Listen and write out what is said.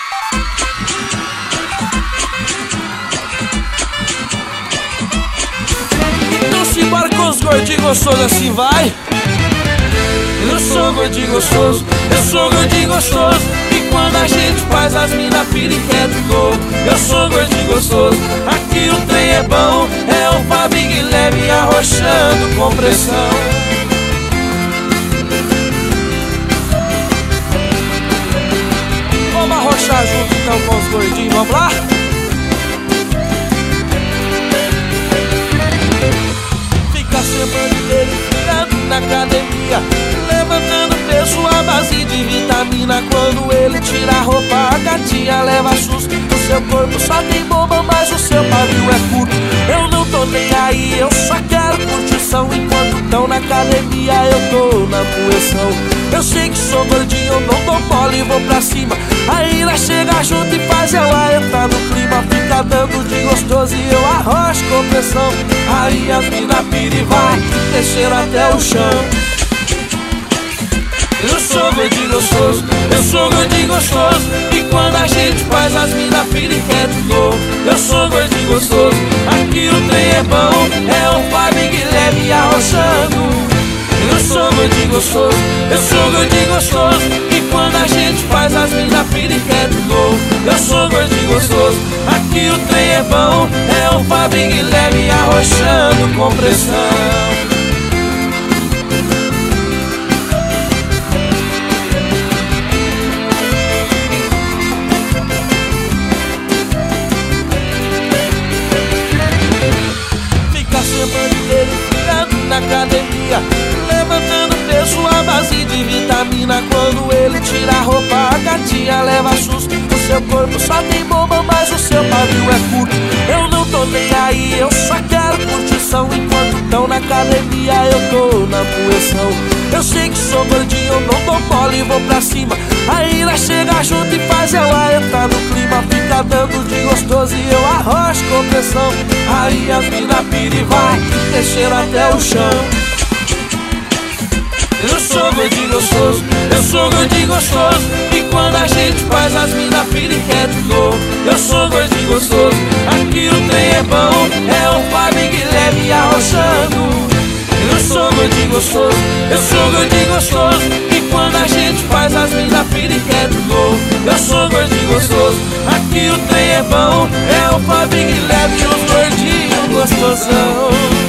Então se embora com os gordinhos gostosos assim, vai. Eu sou gordinho gostoso, eu sou gordinho gostoso. E quando a gente faz as mina pira e quer de novo. Eu sou gordinho gostoso, aqui o trem é bom. É o Fabinho leve arrochando com pressão. Vamos arrochar junto então com os gordinhos, vamos lá? Fica semana dele ficando na academia, levantando peso à base de vitamina. Quando ele tira a roupa, a gatinha leva susto. O seu corpo só tem bomba, mas o seu pavio é curto. Eu não tô nem aí, eu só quero curtição. Enquanto tão na academia, eu tô na poeção. Eu sei que sou gordinho, eu não dou bola e vou pra cima. Aí nós chega junto e faz ela entrar no clima. Fica dando de gostoso e eu arrocho com pressão. Aí as mina pira e vai descer até o chão. Eu sou gordinho gostoso, eu sou gordinho gostoso. E quando a gente faz as mina pira e quer de novo. Eu sou gordinho gostoso, aqui o trem é bom. É o Fabinho leve arrochando. Eu sou gordinho gostoso, eu sou gordinho gostoso. E quando a gente faz as mina pira e quer de novo. Eu sou gordinho gostoso, aqui o trem é bom. É o Fabinho leve arrochando com pressão. Na academia, levantando peso à base de vitamina. Quando ele tira a roupa, a gatinha leva susto. O seu corpo só tem bomba, mas o seu pavio é curto. Eu não tô nem aí, eu só quero curtição. Enquanto tão na academia, eu tô na poeção. Eu sei que sou gordinho, eu não dou bola e vou pra cima. Aí nós chega junto e faz ela entrar no clima. Fica dando de gostoso e eu arrocho com pressão. Aí as mina pira e vai descer até o chão. Eu sou gordinho gostoso, eu sou gordinho gostoso. E quando a gente faz as mina pira e quer de novo. Eu sou gordinho gostoso, aqui o trem é bom. É o Fabinho leve arrochando. Eu sou gordinho gostoso, eu sou gordinho gostoso. E quando a gente faz as mina pira e quer de novo. Eu sou gordinho gostoso, aqui o trem é bom. É o Fabinho leve e os gordinhos gostosão.